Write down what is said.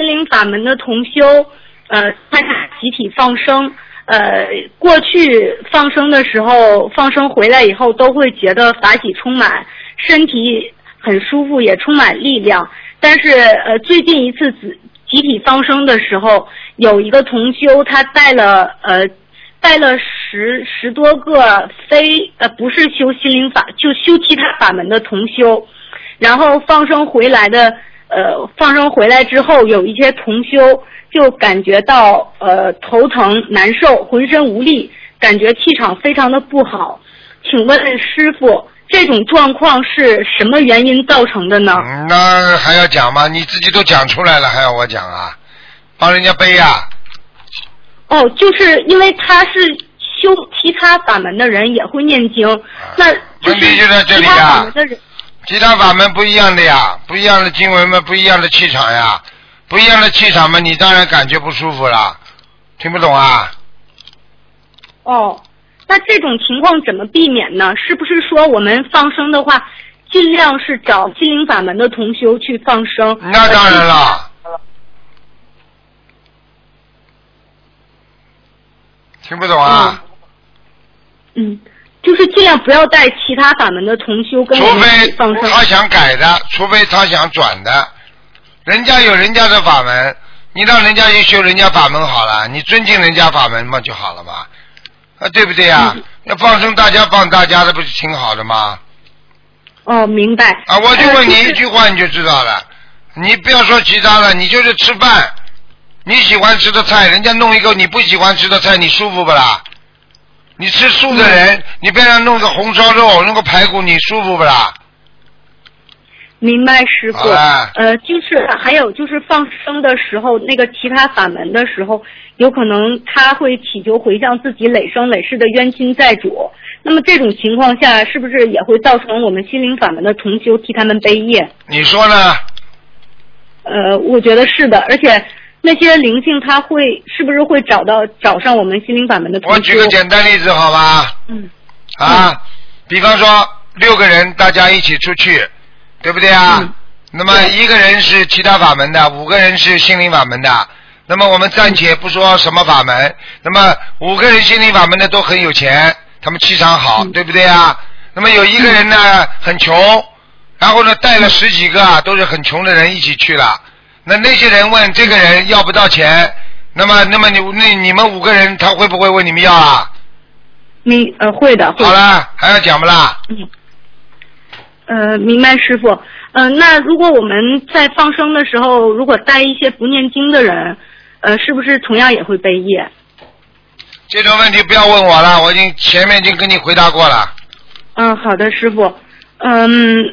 心灵法门的同修，参加集体放生。过去放生的时候，放生回来以后都会觉得法喜充满，身体很舒服，也充满力量。但是最近一次集体放生的时候，有一个同修他带了十多个不是修心灵法，就修其他法门的同修，然后放生回来之后，有一些同修就感觉到头疼难受，浑身无力，感觉气场非常的不好。请问师父，这种状况是什么原因造成的呢？ 那还要讲吗？你自己都讲出来了，还要我讲啊？帮人家背啊？ 哦，就是因为他是修其他法门的人，也会念经，那问题就在这里啊。其他法门不一样的呀，不一样的经文嘛，不一样的气场呀，不一样的气场嘛，你当然感觉不舒服了。听不懂啊？ 哦，那这种情况怎么避免呢？是不是说我们放生的话，尽量是找心灵法门的同修去放生？ 那当然了。听不懂啊？ 就是尽量不要带其他法门的同修跟我们一起放生。 除非他想改的，除非他想转的，人家有人家的法门，你让人家也修人家法门好了，你尊敬人家法门嘛就好了嘛，对不对呀？要放生大家放大家的，不是挺好的吗？ 哦，明白。 啊，我就问你一句话你就知道了，你不要说其他的，你就是吃饭，你喜欢吃的菜，人家弄一个你不喜欢吃的菜，你舒服不啦？你吃素的人，你别让弄个红烧肉，弄个排骨，你舒服不啦？ 明白，师傅。就是还有就是放生的时候，那个其他法门的时候，有可能他会祈求回向自己累生累世的冤亲债主。那么这种情况下，是不是也会造成我们心灵法门的同修替他们背业？ 你说呢？ 我觉得是的，而且那些灵性他是不是会找上我们心灵法门的同修？ 我举个简单例子好吧？比方说6个人大家一起出去，对不对啊？那么1个人是其他法门的，5个人是心灵法门的。那么我们暂且不说什么法门，那么5个人心灵法门的都很有钱，他们气场好，对不对啊？那么有1个人呢很穷，然后呢带了10几个都是很穷的人一起去了。那些人问这个人要不到钱，那么你们5个人他会不会问你们要啊？ 会的。 好了，还要讲不啦？ 明白师傅。那如果我们在放生的时候，如果带一些不念经的人，是不是同样也会背业？ 这种问题不要问我了，我前面已经跟你回答过了。 好的，师傅。